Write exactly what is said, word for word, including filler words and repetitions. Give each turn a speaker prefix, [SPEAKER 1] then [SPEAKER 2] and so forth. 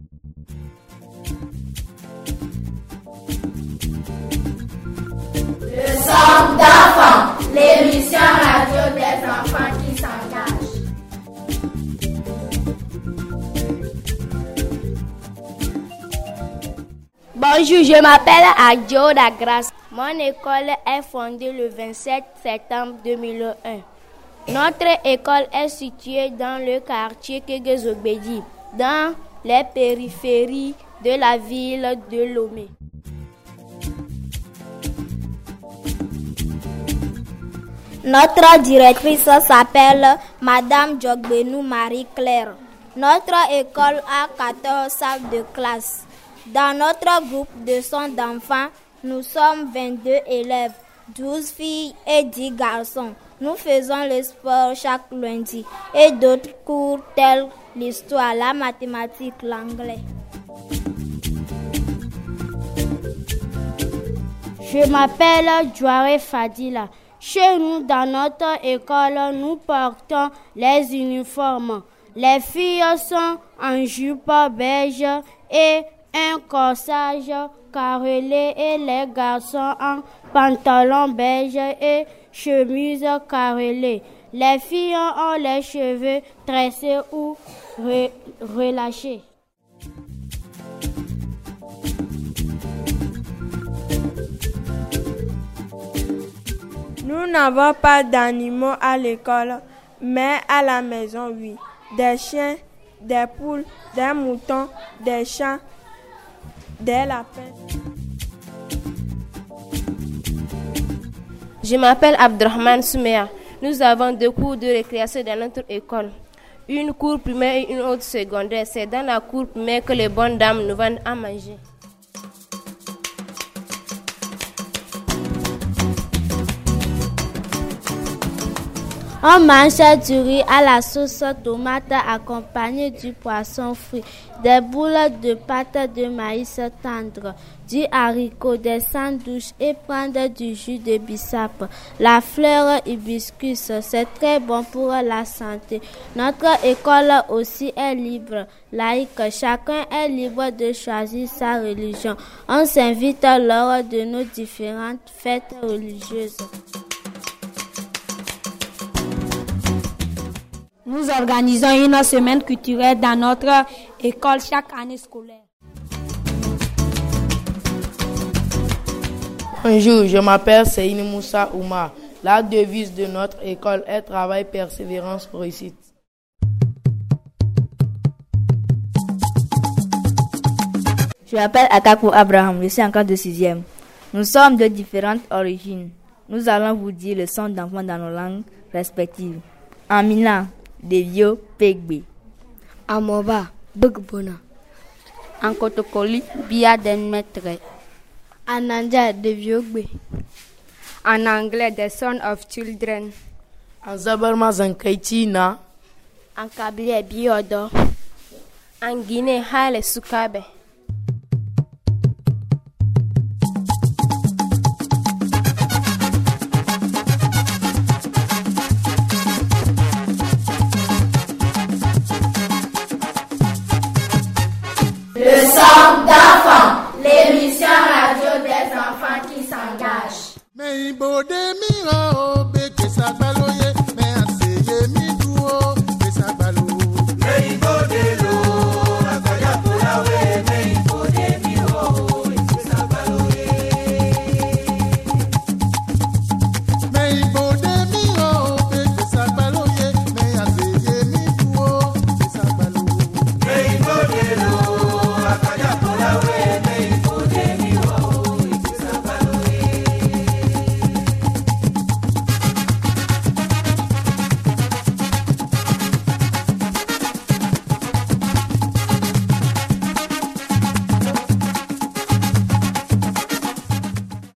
[SPEAKER 1] Le Centre d'enfants, l'émission radio des enfants qui s'engagent.
[SPEAKER 2] Bonjour, je m'appelle Adjo Dagras. Mon école est fondée le vingt-sept septembre deux mille un. Notre école est située dans le quartier Kéguézogbédi, dans les périphéries de la ville de Lomé.
[SPEAKER 3] Notre directrice s'appelle Madame Djogbenou Marie-Claire. Notre école a quatorze salles de classe. Dans notre groupe de cent d'enfants, nous sommes vingt-deux élèves, douze filles et dix garçons. Nous faisons le sport chaque lundi et d'autres cours tels l'histoire, la mathématique, l'anglais.
[SPEAKER 2] Je m'appelle Djouare Fadila. Chez nous, dans notre école, nous portons les uniformes. Les filles sont en jupe beige et un corsage carrelé et les garçons en pantalon beige et chemise carrelée. Les filles ont les cheveux tressés ou re- relâchés.
[SPEAKER 4] Nous n'avons pas d'animaux à l'école, mais à la maison, oui. Des chiens, des poules, des moutons, des chats, des lapins.
[SPEAKER 5] Je m'appelle Abdrahman Souméa. Nous avons deux cours de récréation dans notre école. Une cour primaire et une autre secondaire. C'est dans la cour primaire que les bonnes dames nous vendent à manger.
[SPEAKER 2] On mange du riz à la sauce tomate accompagné du poisson frit, des boules de pâte de maïs tendre, du haricot, des sandwichs et prendre du jus de bissap. La fleur hibiscus, c'est très bon pour la santé. Notre école aussi est libre, laïque. Chacun est libre de choisir sa religion. On s'invite lors de nos différentes fêtes religieuses.
[SPEAKER 6] Nous organisons une semaine culturelle dans notre école chaque année scolaire.
[SPEAKER 7] Bonjour, je m'appelle Seyni Moussa Oumar. La devise de notre école est travail, persévérance, réussite.
[SPEAKER 8] Je m'appelle Akakou Abraham, je suis en classe de sixième. Nous sommes de différentes origines. Nous allons vous dire le son d'enfants dans nos langues respectives. Amina, Devio, Pegbe.
[SPEAKER 2] Amoba, Bugbona.
[SPEAKER 9] En Kotokoli, Bia Den Metre.
[SPEAKER 2] Ananda, Deviogbe.
[SPEAKER 9] En anglais, The Son of Children.
[SPEAKER 7] En Zabarma Zankaitina.
[SPEAKER 2] En Kabylie, Biodo.
[SPEAKER 5] En Guinée, Hale Sukabe.
[SPEAKER 1] Le Centre d'enfants, l'émission radio des enfants qui s'engagent.